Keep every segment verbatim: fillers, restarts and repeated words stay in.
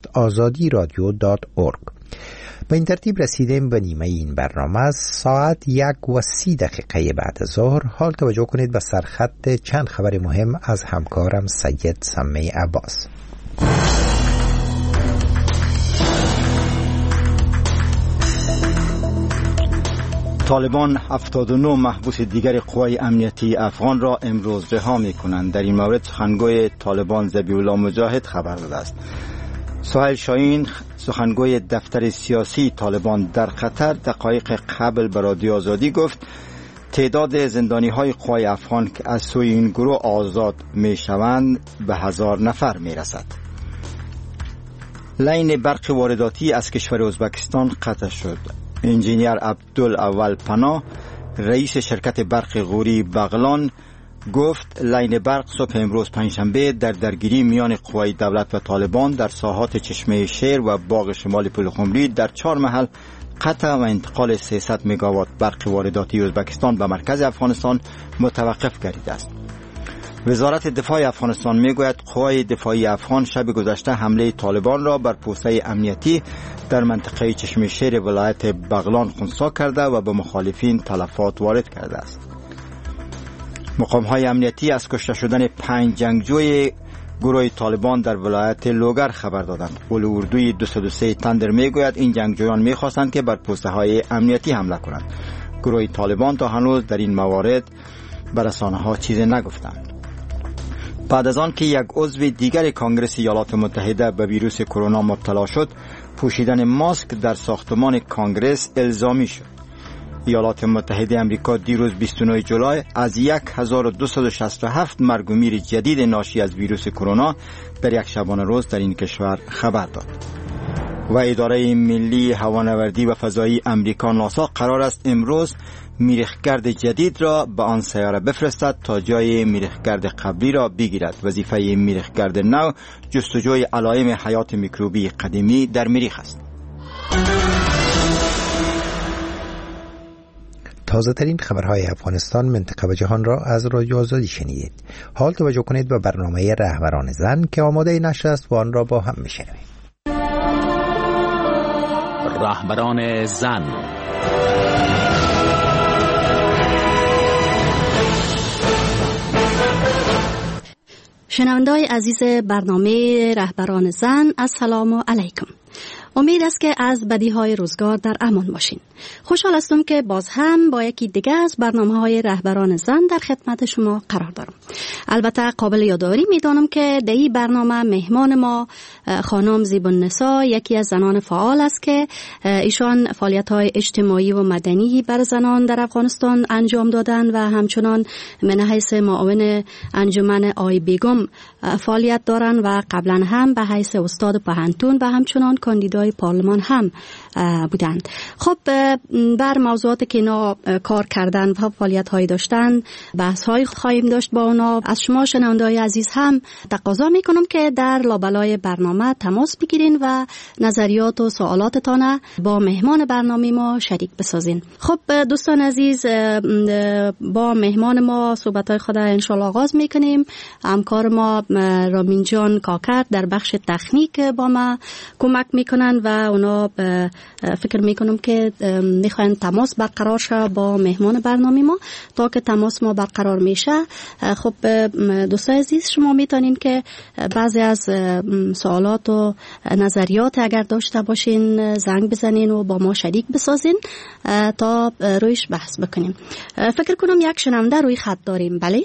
آزادی رادیو دات اورگ. به این ترتیب رسیدیم به نیمه این برنامه. ساعت یک و سی دقیقه بعد از ظهر. حال توجه کنید به سرخط چند خبر مهم از همکارم سید سمی عباس. طالبان هفتاد و نه محبوس دیگر قوای امنیتی افغان را امروز رها می‌کنند. در این مورد سخنگوی طالبان ذبیح الله مجاهد خبر داده است. سهیل شاهین سخنگوی دفتر سیاسی طالبان در قطر دقایق قبل به رادیو آزادی گفت تعداد زندانی‌های قوای افغان که از سوی این گروه آزاد می‌شوند به هزار نفر می‌رسد. لاین برق وارداتی از کشور ازبکستان قطع شد. انجینیر عبدالاول پناه رئیس شرکت برق غوری بغلان گفت لاین برق صبح امروز پنجشنبه در درگیری میان قوای دولت و طالبان در ساحات چشمه شیر و باغ شمال پلخمری در چهار محل قطع و انتقال سیصد مگاوات برق وارداتی ازبکستان به مرکز افغانستان متوقف گردیده است. وزارت دفاع افغانستان میگوید قوای دفاعی افغان شب گذشته حمله طالبان را بر پوسته امنیتی در منطقه چشمه شیر ولایت بغلان خنثی کرده و به مخالفین تلفات وارد کرده است. مقام‌های امنیتی از کشته شدن پنج جنگجوی گروه طالبان در ولایت لوگر خبر دادند. قول اردوی دویست و سه تندر میگوید این جنگجویان میخواستند که بر پوسته‌های امنیتی حمله کنند. گروه طالبان تا هنوز در این موارد به رسانه‌ها چیزی نگفتند. بعد از آن که یک عضو دیگر کنگره ایالات متحده به ویروس کرونا مبتلا شد، پوشیدن ماسک در ساختمان کنگره الزامی شد. ایالات متحده آمریکا دیروز بیست و نه جولای از هزار و دویست و شصت و هفت مرگ و میر جدید ناشی از ویروس کرونا در یک شبانه روز در این کشور خبر داد. و اداره ملی هوانوردی و فضایی آمریکا ناسا قرار است امروز میریخگرد جدید را به آن سیاره بفرستد تا جای میریخگرد قبلی را بگیرد. وظیفه میریخگرد نو جستجوی علائم حیات میکروبی قدیمی در مریخ است. تازه ترین خبرهای افغانستان، منطقه و جهان را از رادیو آزادی شنیدید. حال توجه کنید به برنامه رهبران زن که آماده نشر است و آن را با هم میشنویم. رهبران زن. شنونده‌های عزیز برنامه رهبران زن، السلام علیکم. امید است که از بدیهای روزگار در امان باشین. خوشحال هستم که باز هم با یکی دیگه از برنامه‌های رهبران زن در خدمت شما قرار دارم. البته قابل یادآوری می‌دانم که در این برنامه مهمان ما خانم زیب‌النسا یکی از زنان فعال است که ایشان فعالیت‌های اجتماعی و مدنی بر زنان در افغانستان انجام دادن و همچنان من حیث معاون انجمن آی بیگم فعالیت دارن و قبلا هم به حیث استاد پهنتون و همچنان کاندیدای پارلمان هم بودند. خب بر موضوعاتی که اینا کار کردن و فعالیت‌هایی داشتن بحث های خواهیم داشت با اونا. از شما شنونده‌های عزیز هم تقاضا میکنم که در لابلای برنامه تماس بگیرین و نظریات و سوالاتتان با مهمان برنامه ما شریک بسازین. خب دوستان عزیز، با مهمان ما صحبت‌های خود انشالله آغاز میکنیم. همکار ما رامین جان کاکر در بخش تکنیک با ما کمک میکنن و اونا فکر میکنم که میخواین تماس برقرار شه با مهمان برنامه ما. تا که تماس ما برقرار میشه، خب دوستان عزیز شما میتونین که بعضی از سوالات و نظریات اگر داشته باشین زنگ بزنین و با ما شریک بسازین تا رویش بحث بکنیم. فکر کنم یک شنونده روی خط داریم. بله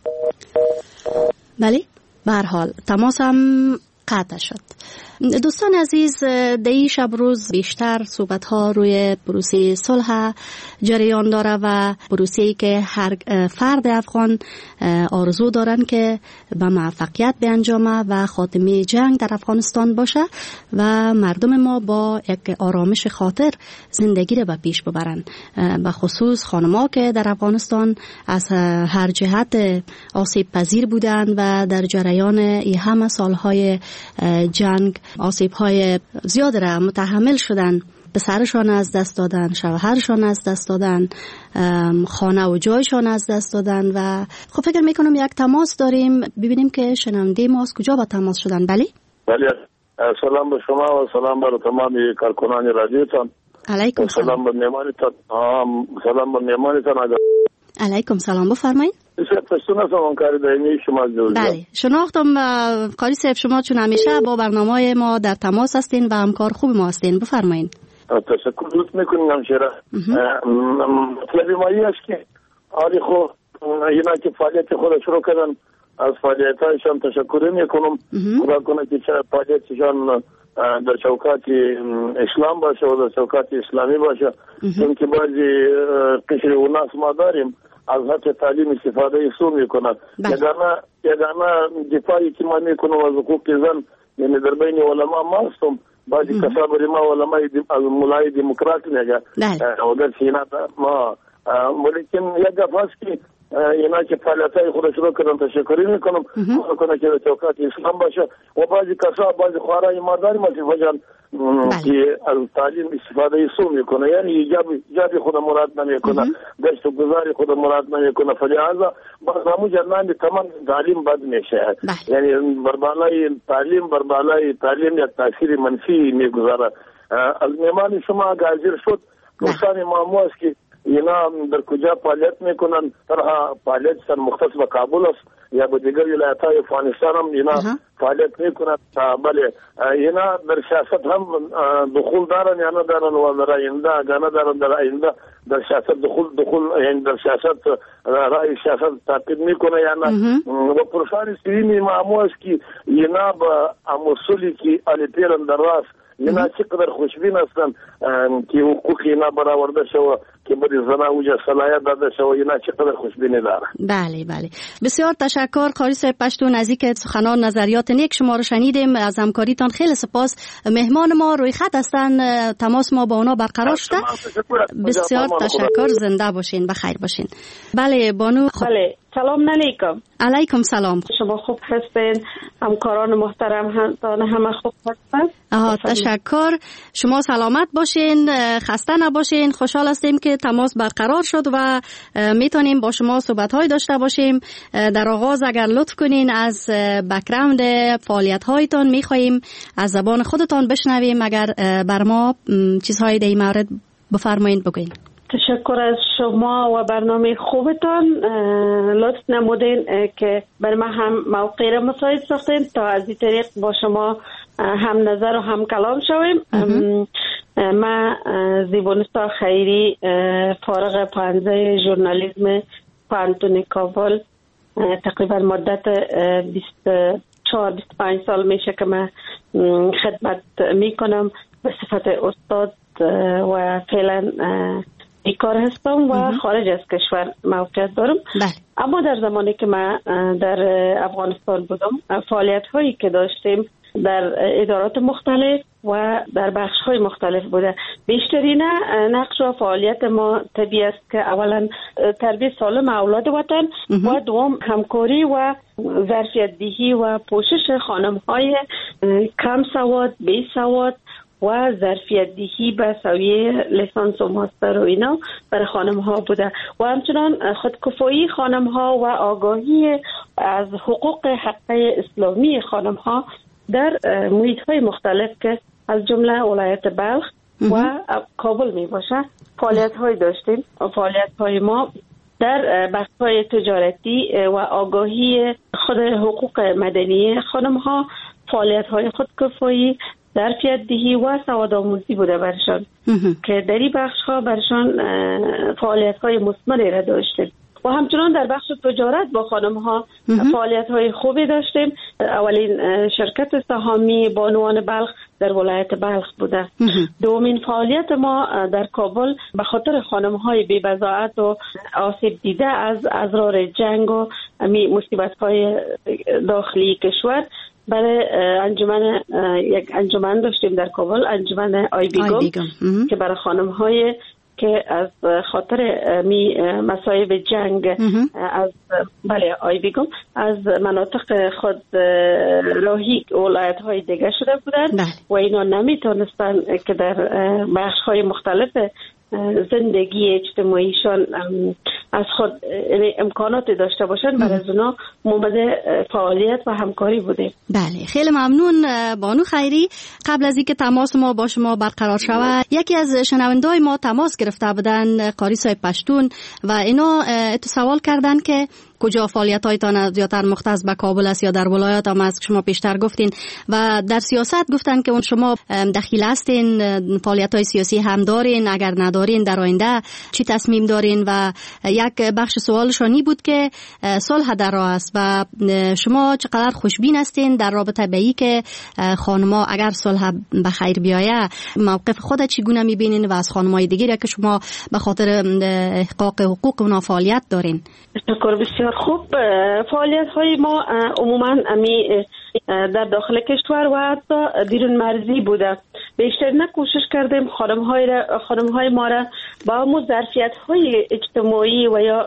بله به هر حال تماس هم قطع شد. دوستان عزیز، در این شب روز بیشتر صحبت ها روی پروسه صلح جریان داره و پروسه‌ای که هر فرد افغان آرزو دارن که به موفقیت بیانجامه و خاتمه جنگ در افغانستان باشه و مردم ما با یک آرامش خاطر زندگی رو به پیش ببرن. به خصوص خانم‌ها که در افغانستان از هر جهت آسیب پذیر بودند و در جریان این همه سالهای جنگ آسیب‌های زیاد را متحمل شدن. پسرشان از دست دادن، شوهرشان از دست دادن، خانه و جایشان از دست دادن و خب فکر میکنم یک تماس داریم. ببینیم که شنونده ما از کجا با تماس شدن. بله؟ بله سلام به شما و سلام بر تمام کارکنان رادیوتان. علیکم سلام. سلام به مهمانتان. سلام به مهمانتان. علیکم سلام، بفرمایید. پشتون هستم، همکار دائمی شما جوزم. بله، شناختم قاری صاحب، شما چون همیشه با برنامه ما در تماس هستین و همکار خوب ما هستین، بفرمایید. تشکر لطف میکنیم همشیره. مطلبی ما این است که آلی خو اینا که فعالیت خود شروع کردن، از فعالیت هایشان تشکر میکنم. خدا کنه که فعالیتشان در چوکات اسلام باشه و در چوکات اسلامی باشه، چون که بعضی قشر و ناس ما داریم از حق تعلیم استفاده سو میکنند. یگانه یگانه دفاعی که ما میکنم از حقوق زن، یعنی در بین علما ما هستم. بعضی کسا ما علمای مولای دموکرات میگه و در سینات ما، ولیکن یک گپ هست که اینا که فعالیتای خود شروع کردن تشکری میکنم. خدا کنه که چوکات اسلام باشه و بعضی کسا بعضی خوارای ما داریم از که از تعلیم استفاده سو میکنه، یعنی ایجابی خود مراد نمیکنه، دشت و گذاری خود مراد نمیکنه. فلهذا برنامه جنان تمام تعلیم بد میشه، یعنی بربالای تعلیم بربالای تعلیم یک تاثیر منفی میگذاره. از میمان شما اگه حاضر شد دوستان معمول است که اینا در کجا فعالیت میکنن، طرح فعالیت سن مختص به کابل است یا به دیگر ولایت های افغانستان هم اینا فعالیت میکنن. بله، اینا در سیاست هم دخول دارن یا ندارن و در آینده اگر ندارن در آینده در سیاست دخول دخول یعنی در سیاست رای سیاست تعقیب میکنه یا نه. و پرسان سیمی معمول است که اینا با اصولی که علی پیرن در راست اینا چقدر خوشبین هستن که حقوق اینا برآورده شوه، که بری زنها اوجا صلاحیت داده شوه، اینا چقدر خوشبینی داره. بله بله، بسیار تشکر قاری صاحب پشتون. از اینکه سخنان نظریات نیک شما رو شنیدیم، از همکاریتان خیلی سپاس. مهمان ما روی خط هستن، تماس ما با اونا برقرار شده. بسیار تشکر، زنده باشین، بخیر باشین. بله بانو. بله، سلام علیکم. علیکم سلام. شما خوب هستین؟ همکاران محترم همه خوب هستن؟ آها تشکر. شما سلامت باشین، خسته نباشین. خوشحال هستیم که تماس برقرار شد و میتونیم با شما صحبت‌های داشته باشیم. در آغاز اگر لطف کنین از بک‌گراند فعالیت‌هایتان می‌خوایم از زبان خودتان بشنویم. اگر بر ما چیزهای در این مورد بفرمایید بگوین. تشکر از شما و برنامه خوبتان. لطف نمودین که بر ما هم موقع را مساعد ساختین تا از این طریق با شما هم نظر و هم کلام شویم. ما زیبانستا خیری، فارغ پانزه ژورنالیسم پانتون کابل، تقریبا مدت بیست و چهار بیست و پنج سال میشه که من خدمت میکنم به صفت استاد و فعلا بیکار هستم و خارج از کشور موقعیت دارم. بله. اما در زمانی که من در افغانستان بودم، فعالیت هایی که داشتیم در ادارات مختلف و در بخش های مختلف بوده. بیشترین نقش و فعالیت ما طبیعی است که اولا تربیت سالم اولاد وطن و دوم همکاری و ظرفیت دهی و پوشش خانم های کم سواد، بی سواد و ظرفیت دهی به سویه لیسانس و ماستر و اینا برای خانم ها بوده و همچنان خودکفایی خانم ها و آگاهی از حقوق حقه اسلامی خانم ها در محیط های مختلف که از جمله ولایت بلخ و کابل می باشه فعالیت های داشتیم. فعالیت های ما در بخش های تجارتی و آگاهی خود حقوق مدنی خانم ها، فعالیت های خودکفایی، ظرفیت دهی و سواد آموزی بوده برشان که در این بخش ها برشان فعالیت های مثمری را داشتیم و همچنان در بخش تجارت با خانم ها فعالیت های خوبی داشتیم. اولین شرکت سهامی بانوان بلخ در ولایت بلخ بوده. دومین فعالیت ما در کابل به خاطر خانم های بی بضاعت و آسیب دیده از ازرار جنگ و مصیبت های داخلی کشور برای انجمن یک انجمن داشتیم در کابل، انجمن آی بیگم که برای خانم های که از خاطر می مصائب جنگ از بله آی بیگم از مناطق خود راهی ولایت های دیگه شده بودند و اینا نمیتونستن که در بخش های مختلف زندگی اجتماعیشان از خود امکانات داشته باشن برای از اونا مومد فعالیت و همکاری بوده. بله خیلی ممنون بانو خیری. قبل از اینکه تماس ما با شما برقرار شود یکی از شنونده‌های ما تماس گرفته بودن قاری صاحب پشتون و اینا سوال کردن که کجا فعالیت‌هایتان زیاتر مختص به کابل است یا در ولایات هم از شما پیشتر گفتین و در سیاست گفتن که اون شما دخیل هستین فعالیت‌های سیاسی هم دارین اگر ندارین در آینده چی تصمیم دارین و یک بخش سوالشانی بود که صلح در راه است و شما چقدر خوشبین هستین در رابطه به این که خانم‌ها اگر صلح به خیر بیاید موقف خود چگونه می‌بینین و از خانم‌های دیگه که شما به خاطر احقاق حقوق اونا فعالیت دارین؟ تشکر بسیار خوب. فعالیت های ما عموما امی در داخل کشور و حتی بیرون مرزی بوده. بیشتر نه کوشش کردیم خانم های خانم های ما را با همون ظرفیت های اجتماعی و یا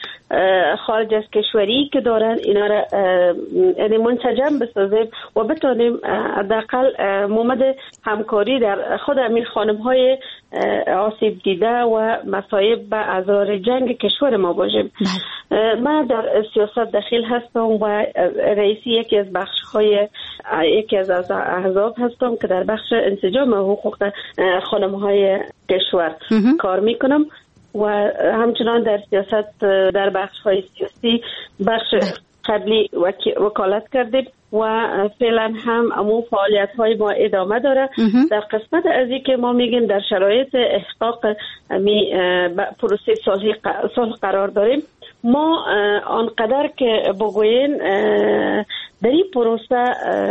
خارج از کشوری که دارن اینا را یعنی منسجم بسازیم و بتونیم حداقل مومد همکاری در خود همین خانم های آسیب دیده و مصائب و اضرار جنگ کشور ما باشیم. من در سیاست دخیل هستم و رئیسی یکی از بخش های یکی از احزاب هستم که در بخش انسجام حقوق خانم های کشور کار میکنم و همچنان در سیاست در بخش های سیاسی بخش قبلی وکالت کردیم و فعلا هم امو فعالیت های ما ادامه داره. در قسمت از این که ما میگیم در شرایط احقاق می پروسه صلح قرار داریم، ما آنقدر که بگوین در این پروسه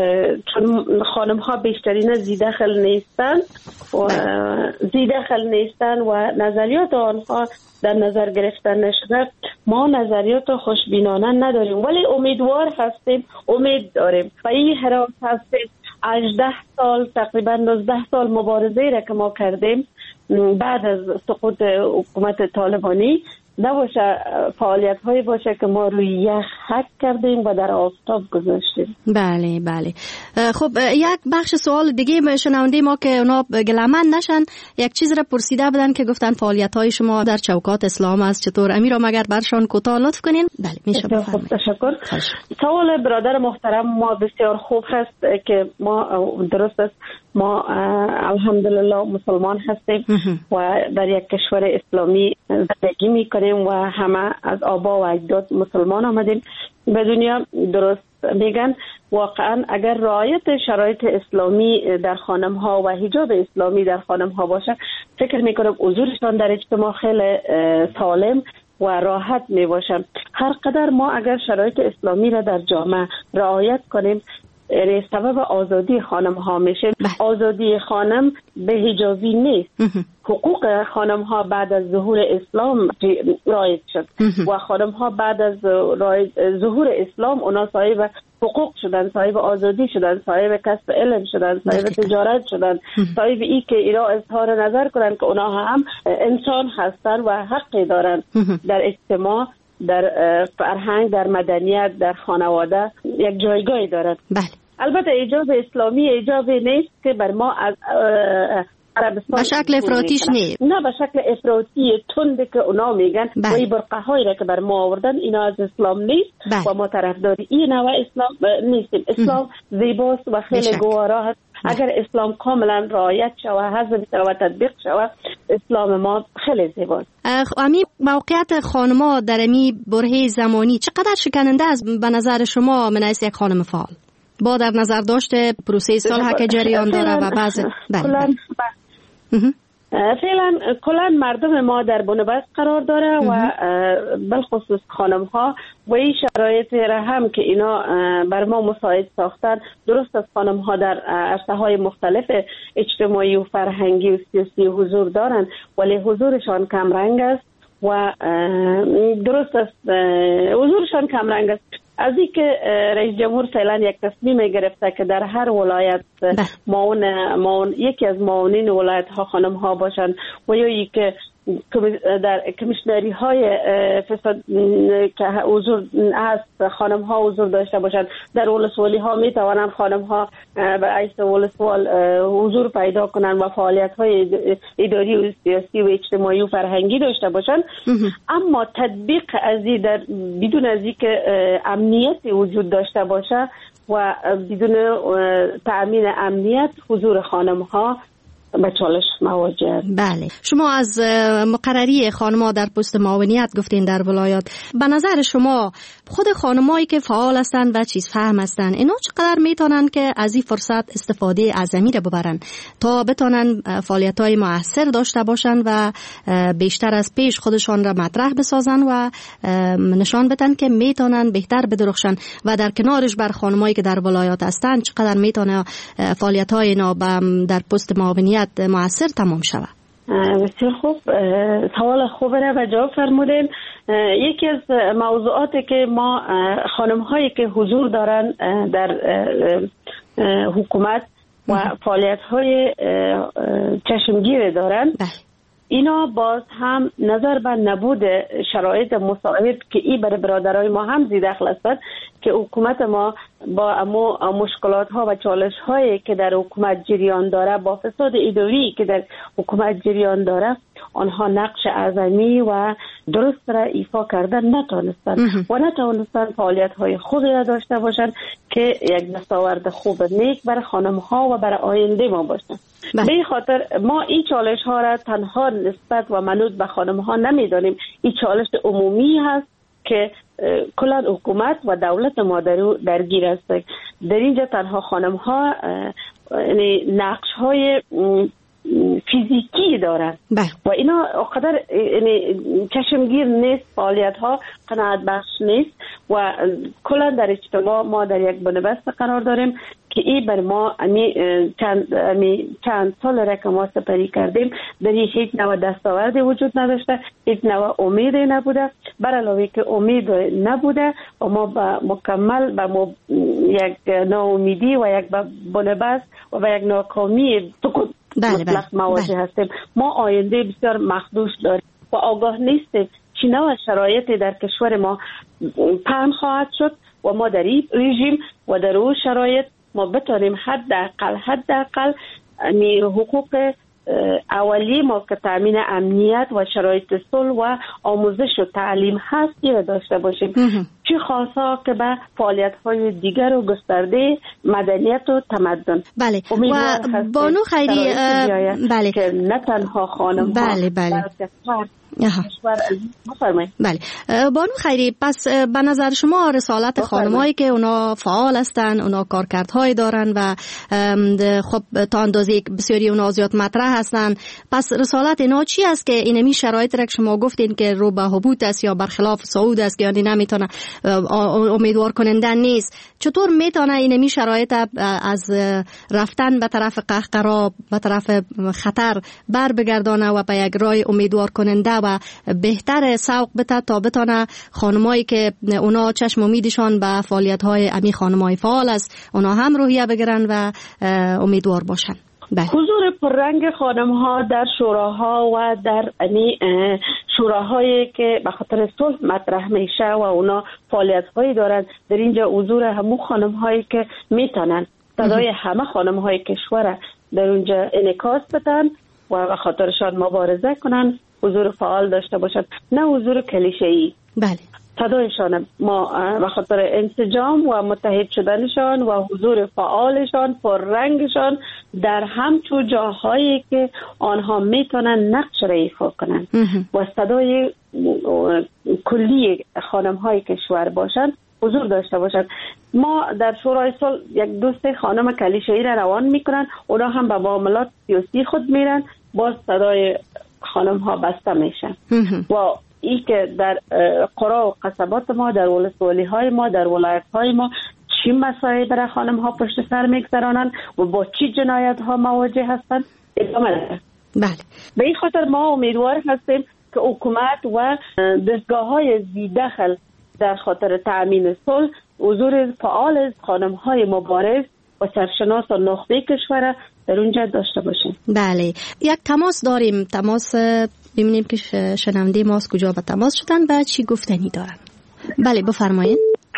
چون خانم ها بیشترین زیدخل نیستن و زیدخل نیستن و نظریات آنها در نظر گرفتن نشده، ما نظریات خوشبینانه نداریم ولی امیدوار هستیم، امید داریم و این حراس هستیم. هجده سال تقریبا نوزده سال مبارزه را که ما کردیم بعد از سقوط حکومت طالبانی نباشه فعالیت هایی باشه که ما روی یخ حک کردیم و در آفتاب گذاشتیم. بله بله. خب یک بخش سوال دیگه شنونده ما که اونا گلمن نشن یک چیز را پرسیده بودن که گفتن فعالیت های شما در چوکات اسلام است چطور؟ امیر هم اگر برشان کوتاه لطف کنین. بله میشه بفرمایید. تشکر. سوال برادر محترم ما بسیار خوب هست که ما درست است ما الحمدلله مسلمان هستیم و در یک کشور اسلامی زندگی میکنیم و همه از آبا و اجداد مسلمان آمدیم به دنیا. درست میگن واقعا اگر رعایت شرایط اسلامی در خانم ها و حجاب اسلامی در خانم ها باشه فکر میکنم حضورشان در اجتماع خیلی سالم و راحت می باشن. هر قدر ما اگر شرایط اسلامی را در جامعه رعایت کنیم یعنی سبب آزادی خانم ها میشه. آزادی خانم به حجابی نیست. حقوق خانم ها بعد از ظهور اسلام رایج شد و خانم ها بعد از ظهور اسلام اونا صاحب حقوق شدن، صاحب آزادی شدن، صاحب کسب علم شدن، صاحب تجارت شدن، صاحب ای که اینا اظهار نظر کنن که اونا هم انسان هستن و حقی دارن در اجتماع، در فرهنگ، در مدنیت، در خانواده یک جایگاهی دارد. بله. البته ایجاب اسلامی ایجابی نیست که بر ما از به شکل افراطیش نیست، نه به شکل افراطی تنده که اونا میگن و این برقه هایی را که بر ما آوردن اینا از اسلام نیست. بله. و ما طرفداری این نوع اسلام نیستیم. اسلام زیباست و خیلی گوارا هست. اگر اسلام کاملا رعایت شود، حذف شود، تطبیق شود، اسلام ما خیلی زیباست. امی موقعیت خانم‌ها در امی برهه زمانی چقدر شکننده است به نظر شما من از یک خانم فعال؟ با در نظر داشته پروسه صلح که جریان داره و بعض بله فعلا کلا مردم ما در بنبست قرار داره و بالخصوص خانم ها و این شرایط را هم که اینا بر ما مساعد ساختن. درست از خانم ها در عرصه های مختلف اجتماعی و فرهنگی و سیاسی حضور دارن ولی حضورشان کم رنگ است و درست است حضورشان کم رنگ است. از این که رئیس جمهور فعلا یک تصمیم گرفته که در هر ولایت معاون معاون یکی از معاونین ولایت ها خانم ها باشن و یا ای که در کمیشنری های فساد که حضور هست خانم ها حضور داشته باشند. در ولسوالی ها می توانند خانم ها برای رئیس ولسوال حضور پیدا کنند و فعالیت های اداری و سیاسی و اجتماعی و فرهنگی داشته باشند. اما تطبیق از این در بدون از اینکه امنیت وجود داشته باشه و بدون تأمین امنیت حضور خانم ها به چالش مواجه. بله، شما از مقرری خانم‌ها در پست معاونیت گفتین در ولایات. به نظر شما خود خانمایی که فعال هستند و چیز فهم هستند اینا چقدر میتونن که از این فرصت استفاده اعظمی را ببرن تا بتونن فعالیت‌های مؤثر داشته باشن و بیشتر از پیش خودشان را مطرح بسازن و نشان بدن که میتونن بهتر بدرخشن و در کنارش بر خانمایی که در ولایات هستند چقدر میتونه فعالیت‌های اینا در پست معاونیت مؤثر تمام شود؟ بسیار خوب، سوال خوب را و جواب فرمودین. یکی از موضوعاتی که ما خانم هایی که حضور دارن در حکومت و فعالیت های چشمگیر دارن اینا باز هم نظر به نبود شرایط مساعد که ای برای برادرای ما هم زی دخل است که حکومت ما با امو مشکلات ها و چالش هایی که در حکومت جریان داره با فساد اداری که در حکومت جریان داره آنها نقش اعظمی و درست را ایفا کردن نتونستن و نتونستن فعالیت های خوبی را داشته باشند که یک دستاورد خوب نیک برای خانم ها و برای آینده ما باشن. به این خاطر ما این چالش ها را تنها نسبت و منوط به خانم ها نمیدانیم. این چالش عمومی هست که کلا حکومت و دولت ما درگیر است. در اینجا تنها خانم ها یعنی نقش های فیزیکی دارن و اینا اقدر یعنی چشمگیر نیست، فعالیت ها قناعت بخش نیست و کلا در اجتماع ما در یک بنبست قرار داریم که این بر ما امی چند, امی چند سال را که ما سپری کردیم در این هیچ نوع دستاوردی وجود نداشته، هیچ نوع امیدی نبوده. بر علاوه که امید نبوده و ما با مکمل با مب... یک ناامیدی و یک بنبست و با یک ناکامی سکوت مطلق مواجه هستیم. ما آینده بسیار مخدوش داریم و آگاه نیستیم چه نوع شرایطی در کشور ما پهن خواهد شد و ما در این رژیم و در اون شرایط ما بتونیم حداقل حداقل حقوق اولی ما که تامین امنیت و شرایط صلح و آموزش و تعلیم هست را داشته باشیم. چه خاصا که به فعالیت های دیگر و گسترده مدنیت و تمدن. بله و بانو خیری بله که نه تنها خانم بله بله بله بانو خیری، پس به نظر شما رسالت خانمایی که اونا فعال هستن، اونا کارکردهای دارن و خب تا اندازه بسیاری اونا زیاد مطرح هستن، پس رسالت اینا چی است که اینمی شرایط را که شما گفتین که رو به حبوط است یا برخلاف صعود است که یعنی نمیتونه امیدوار کننده نیست، چطور میتونه اینمی شرایط از رفتن به طرف قهقرا به طرف خطر بر بگردانه و به یک راه امیدوار کننده و بهتر سوق بده تا بتونه خانمایی که اونا چشم امیدشان به فعالیت‌های امی خانمای فعال است اونا هم روحیه بگیرن و امیدوار باشن؟ بله. حضور پررنگ خانم ها در شوراها و در امی شوراهایی که به خاطر صلح مطرح میشه و اونا فعالیت هایی دارن، در اینجا حضور همون خانم هایی که میتونن صدای همه خانم های کشور در اونجا انعکاس بدن و به خاطرشان مبارزه کنن، حضور فعال داشته باشند، نه حضور کلیشه‌ای. بله. صدایشان ما به خاطر انسجام و متحد شدنشان و حضور فعالشان پررنگشان در همچون جاهایی که آنها میتونن نقش را ایفا کنن و صدای کلی خانم های کشور باشند حضور داشته باشند. ما در شورای صلح یک دوست خانم کلیشه‌ای را روان میکنن، اونا هم به معاملات سیاسی خود میرن، باز صدای خانم ها بسته میشن و ای که در قرا و قصبات ما، در ولسوالی های ما، در ولایت های ما چی مسائل برای خانم ها پشت سر میگذرانند و با چی جنایت ها مواجه هستند ادامه دارد. بله. به این خاطر ما امیدوار هستیم که حکومت و دستگاه های زیدخل در خاطر تأمین صلح حضور فعال خانم های مبارز و سرشناس و نخبه کشور در اونجا داشته باشیم. بله، یک تماس داریم، تماس ببینیم که شنونده ما از کجا به تماس شدن و چی گفتنی دارن. بله بفرمایید.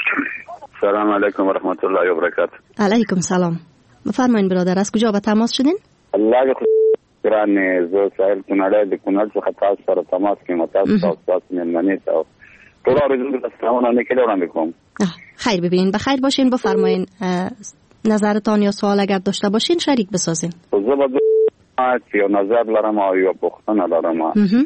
سلام علیکم و رحمت الله و برکاته. علیکم سلام. بفرمایید برادر، از کجا به تماس شدین؟ الله ګرانې زه ساحل کونړی د کونړ څخه تاسو سره تماس کوم. تاسو تاسو مېلمنې ته ټول اورېدونکو ته سلامونه نیکه وړاندې کوم. خیر ببینین، بخیر باشین. بفرمایین نظرتان یا سوال اگر داشته باشین شریک بسازین. زه به یو نظر لرم او یو پوښتنه لرم.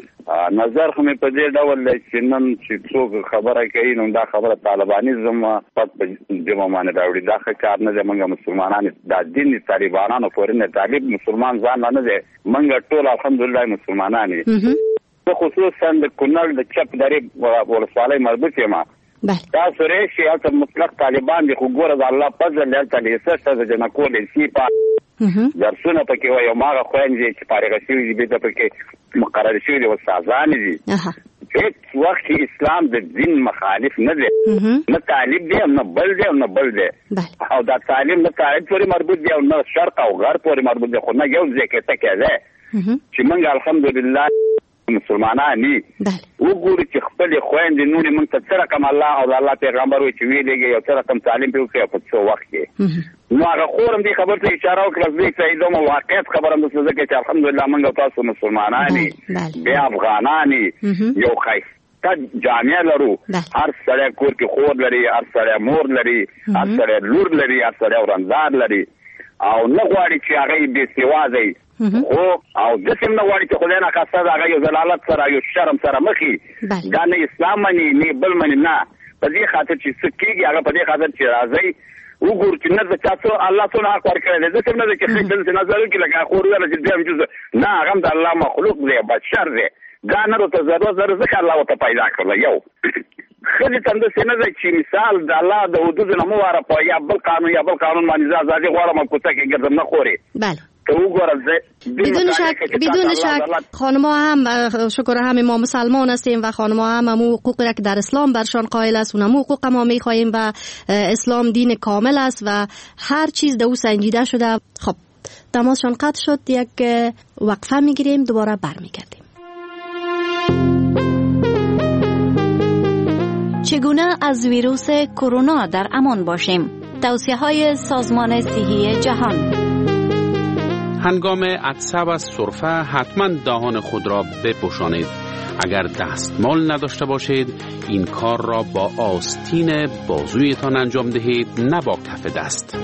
نظر خو مې په دې ډول دی چې نن چې څوک خبره کوي نو دا خبره طالبانیزم پد په جمع باندې راوړي. دا ښه کار نه دی. موږ مسلمانان دا دین طالبانانو پورې نه، طالب مسلمان ځان نه دی. موږ ټول الحمدلله مسلمانان یو. زه خصوصا د کونړ د چپ درې ولسوالۍ مربوط یم. تاسو راشئ هلته مطلق طالبان دي، خو ګوره د الله فضل دی هلته لیسه شته د جنکو لیسې په درسونه پکې وایي. هماغه خویندې چې فارغه شوي دي بېرته پکې مقرر شوي دي، استادانې دي. هېڅ وخت چې اسلام د دین مخالف نه دی، نه طالب دی نه بل دی نه بل دی. او دا تعلیم نه طالب پورې مربوط دی او نه شرق او غرب پورې مربوط دی، خو نه یو ځای کې ټکی دی چې موږ الحمدلله مسلمانان یو. وګورو چې خپلې خویندې نورې موږ ته څه رقم الله او د الله پیغمبر وایي چې ویلېږي یو څه رقم تعلیم پرې وکړي په څو وخت کې. نو هغه خور هم دې خبر ته اشاره وکړه. زه یې سعیدوم او واقعیت خبره هم درته ځکه چې الحمدلله موږ او تاسو مسلمانان یو، بیا افغانان یو، ښایسته جامع لرو. هر سړی کور کې خور لري، هر سړی مور لري، هر سړی لور لري، هر سړی ورندار لري. او نه غواړي چې هغه یې بې سواده وي، خو او داسې هم نه غواړي چې خدای ناخواسته د هغه یو ضلالت سره یو شرم سره مخ وي. دا نه اسلام مني نه بل مني. نه په دې خاطر چې څه کېږي هغه په دې خاطر چې راځئ وګورو چې نه د چا څو الله څونه حق ورکړی دی. داسې هم نه دی چې ښه داسې نظر وکړي لکه خور ویله چې دویم جز نه، هغه هم د الله مخلوق دی، بشر دی. دا نه ورته ضرورت ضرورت ځکه الله ورته پیدا کړله. یو ښځې ته هم داسې نه دی چې مثال د الله د حدودو نه مه واره په یا بل قانون یا بل قانون باندې زه ازادي غواړم او کوڅه کې ګرځم نه خورې. بدون شک بدون شک خانم‌ها هم شکر همه ما مسلمان هستیم و خانم‌ها هم همون حقوقی که در اسلام برشان قائل است، اونم حقوق ما می‌خواهیم و اسلام دین کامل است و هر چیز در او سنجیده شده. خب تماسشان قطع شد، یک وقفه می‌گیریم، دوباره برمیگردیم. چگونه از ویروس کرونا در امان باشیم؟ توصیه‌های سازمان صحی جهان. هنگام عطسه و سرفه حتما دهان خود را بپوشانید. اگر دستمال نداشته باشید این کار را با آستین بازویتان انجام دهید، نه با کف دست.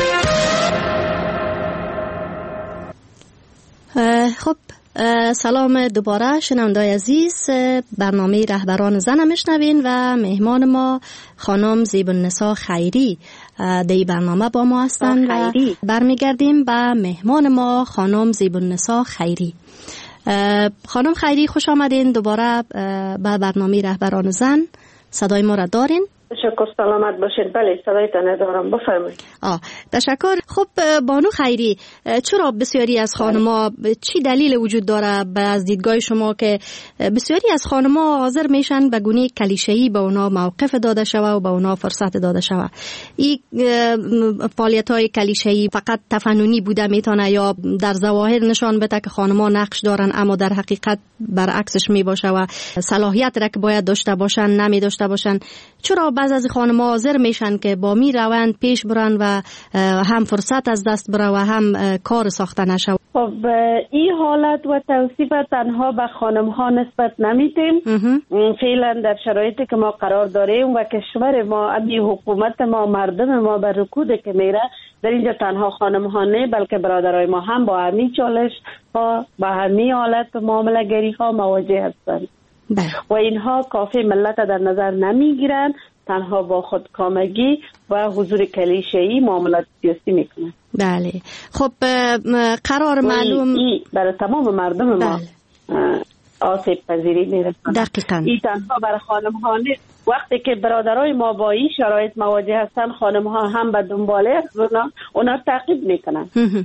خب سلام دوباره شنوندای عزیز، برنامه رهبران زن میشنوین و مهمان ما خانم زیبالنسا خیری در این برنامه با ما هستند و برمیگردیم به مهمان ما خانم زیبالنسا خیری. خانم خیری خوش آمدین دوباره به برنامه رهبران زن. صدای ما را دارین؟ تشکر، سلامت باشید. بله صدایتان دارم، بفرمایید. آه تشکر. خب بانو خیری، چرا بسیاری از خانم‌ها، چی دلیل وجود داره از دیدگاه شما که بسیاری از خانم‌ها حاضر میشن به گونه کلیشه‌ای به اونا موقف داده شوه و به اونا فرصت داده شوه؟ این فعالیت‌های کلیشه‌ای فقط تفننی بوده میتونه یا در ظواهر نشان بده که خانم‌ها نقش دارن اما در حقیقت برعکسش می باشه و صلاحیت را که باید داشته باشن نمی داشته باشن؟ چرا بعض از خانم‌ها حاضر میشن که با می روند پیش برن و هم فرصت از دست بره و هم کار ساخته نشه؟ خب این حالت و توصیف تنها به خانم‌ها نسبت نمیدیم. فعلا در شرایطی که ما قرار داریم و کشور ما، ابی حکومت ما، مردم ما بر رکود که میره، در اینجا تنها خانم‌ها نه بلکه برادرای ما هم با همین چالش ها، با همین حالت معامله گری ها مواجه هستند و اینها کافی ملت در نظر نمیگیرن، تنها با خودکامگی و حضور کلیشه‌ای معاملات سیاسی میکنن. بله خب قرار معلوم برای تمام مردم ما آسیب پذیری میرسند. دقیقاً این تنها برای خانم ها نیست. وقتی که برادرای ما با این شرایط مواجه هستن، خانم ها هم به دنباله اونا اونا تعقیب میکنن.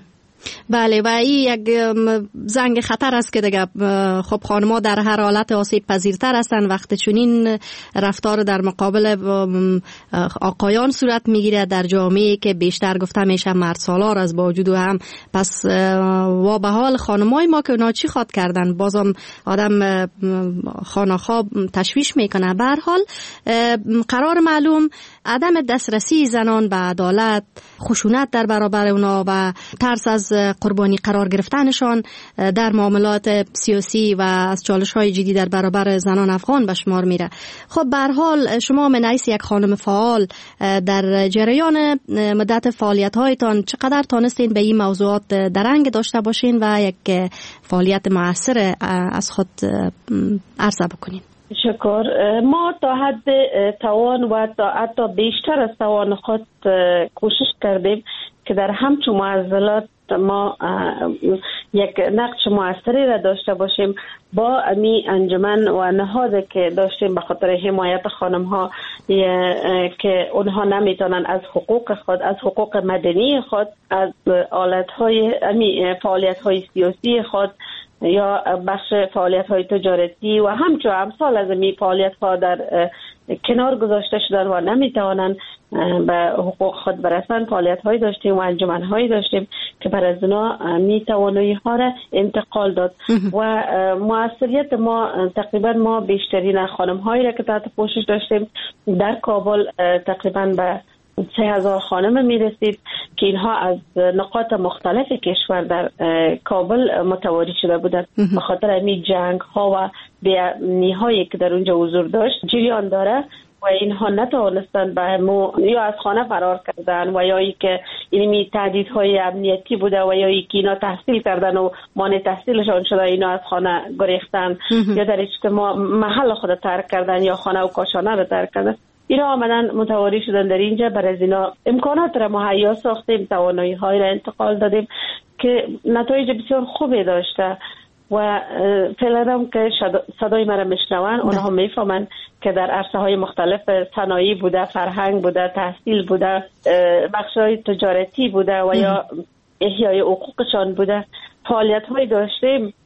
بله و این یک زنگ خطر است که دیگه خب خانم‌ها در هر حالت آسیب پذیرتر هستند وقتی چنین رفتار در مقابل آقایان صورت میگیره در جامعه که بیشتر گفته میشه مرد سالار از با وجود هم. پس و به حال خانمای ما که اونا چی خواد کردن بازم آدم خانه‌خواب تشویش میکنه. به هر حال قرار معلوم عدم دسترسی زنان به عدالت، خشونت در برابر اونا و ترس از قربانی قرار گرفتنشان در معاملات سیاسی و از چالش‌های جدی در برابر زنان افغان به شمار میره. خب به هر حال شما من حیث یک خانم فعال در جریان مدت فعالیت‌هایتان چقدر تانستین به این موضوعات درنگ داشته باشین و یک فعالیت مؤثر از خود عرضه بکنین؟ شکر. ما تا حد توان و تا حتی بیشتر از توان خود کوشش کردیم که در همچون معضلات ما یک نقش موثری را داشته باشیم با امی انجمن و نهادی که داشتیم به خاطر حمایت خانم ها که اونها نمیتونن از حقوق خود، از حقوق مدنی خود، از آلت های امی فعالیت های سیاسی خود یا بخش فعالیت های تجارتی و همچون امثال از می فعالیت ها در کنار گذاشته شدن و نمیتوانند به حقوق خود برسن. فعالیت هایی داشتیم و انجمن هایی داشتیم که بر از اونا می توانایی ها را انتقال داد و موثریت ما تقریبا ما بیشترین خانم هایی را که تحت پوشش داشتیم در کابل تقریبا به سه هزار خانم می رسید که اینها از نقاط مختلف کشور در کابل متواری شده بودند به خاطر این جنگ ها و بی‌امنی هایی که در اونجا حضور داشت جریان داره و اینها نتوانستند به مو یا از خانه فرار کردن و یا ای که اینمی تهدیدهای امنیتی بوده و یا ای که اینا تحصیل کردن و مانع تحصیلشان شده اینا از خانه گریختن یا در اجتماع محل خود ترک کردن یا خانه و کاشانه رو ترک کردن. اینا آمدن متواری شدن در اینجا. برای از اینا امکانات را مهیا ساختیم، توانایی های را انتقال دادیم که نتایج بسیار خوبی داشته و فعلا هم که صدای مرا میشنون اونها میفهمن که در عرصه های مختلف صنایع بوده، فرهنگ بوده، تحصیل بوده، بخش های تجارتی بوده و یا احیای حقوقشان بوده. فعالیت های داشتیم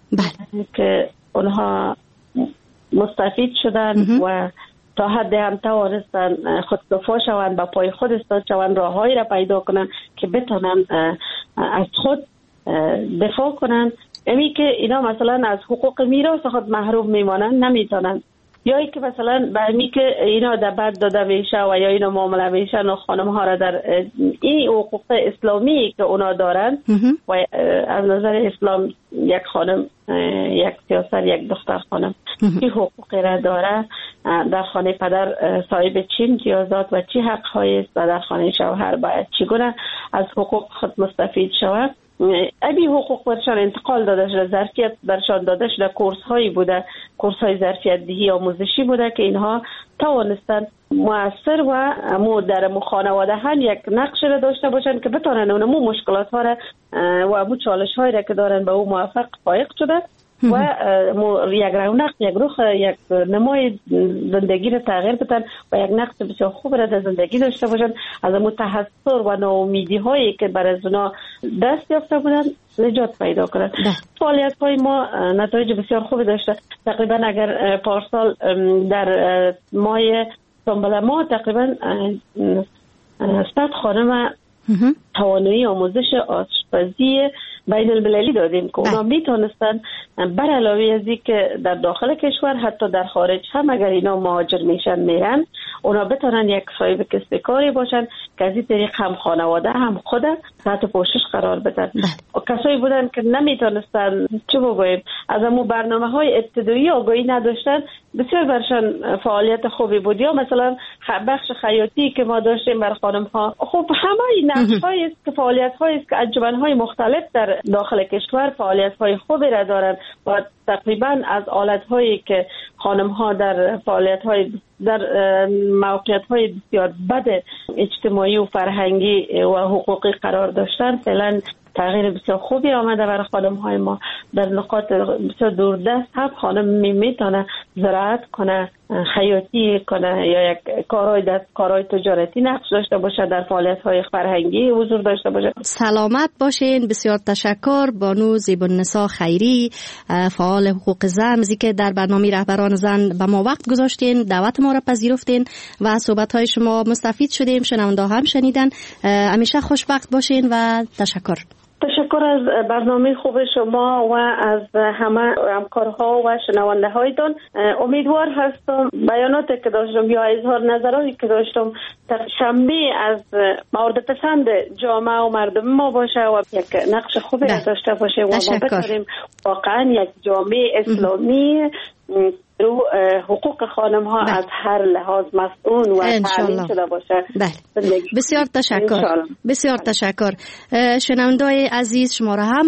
که اونها مستفید شدن و تا حد هم توانستن خودکفا شوند، با پای خود استاد شوند، راههایی را پیدا کنند که بتونن از خود دفاع کنند. امی که اینا مثلا از حقوق میراث خود محروم میمانند نمیتونن، یا ای که مثلا به امی که اینا در بد داده میشه و یا اینا معامله میشه و خانم ها را در این حقوق اسلامی که اونا دارن و از نظر اسلام یک خانم، یک سیاست، یک دختر خانم چی حقوقی را داره در خانه پدر صاحب چی امتیازات و چی حق هایی است و در خانه شوهر باید چگونه از حقوق خود مستفید شود. ابی حقوق برشان انتقال داده شده، ظرفیت برشان داده شده، کورس هایی بوده، کورس های ظرفیت دهی آموزشی بوده که اینها توانستن مؤثر و مو در مو خانواده هم یک نقش را داشته باشند که بتونن اون مو مشکلات ها را و مو چالش هایی را که دارن به او موفق فائق شده و یک رونق، یک روح، یک نمای زندگی را تغییر بدن و یک نقش بسیار خوب را در زندگی داشته باشن، از اون تحسر و ناامیدی هایی که بر از اونا دست یافته بودن نجات پیدا کنند. فعالیت های ما نتایج بسیار خوبی داشته. تقریبا اگر پارسال در ماه سنبله ما تقریبا صد خانم توانایی آموزش آشپزی بین المللی دادیم که اونا میتونستن بر علاوه از این که در داخل کشور حتی در خارج هم اگر اینا مهاجر میشن میرن اونا بتونن یک صاحب کسب کاری باشن که از این طریق هم خانواده هم خود تحت پوشش قرار بدن. و کسایی بودن که نمیتونستن چه بگویم از همون برنامه های ابتدایی آگاهی نداشتن، بسیار برشان فعالیت خوبی بود. یا مثلا بخش خیاطی که ما داشتیم بر خانم ها، خب همه این نقش هایی است که فعالیت هایی است که انجمن های مختلف در داخل کشور فعالیت های خوبی را دارند و تقریبا از آلت هایی که خانم ها در فعالیت های در موقعیت های بسیار بد اجتماعی و فرهنگی و حقوقی قرار داشتن فعلا تغییر بسیار خوبی آمده برای خانم های ما. در نقاط بسیار دوردست هم خانم می میتونه زراعت کنه، خیاطی کنه یا یک کارهای دست کارهای تجارتی نقش داشته باشه، در فعالیت‌های فرهنگی حضور داشته باشه. سلامت باشین. بسیار تشکر. بانو زیب‌النسا خیری، فعال حقوق زن، که در برنامه رهبران زن به ما وقت گذاشتین، دعوت ما را پذیرفتین و صحبت‌های شما مستفید شدیم، شنونده هم شنیدن. همیشه خوشبخت باشین و تشکر. تشکر از برنامه خوب شما و از همه همکارها و شنونده هایتان. امیدوار هستم بیاناتی که داشتم یا اظهار نظراتی که داشتم در شنبه از مورد پسند جامعه و مردم ما باشه و یک نقش خوبی داشته باشه و ما بتونیم واقعا یک جامعه اسلامی رو حقوق خانم ها از هر لحاظ مسئول و تعلیم شده باشه. بله. بسیار تشکر. بسیار تشکر. شنونده‌های عزیز، شما را هم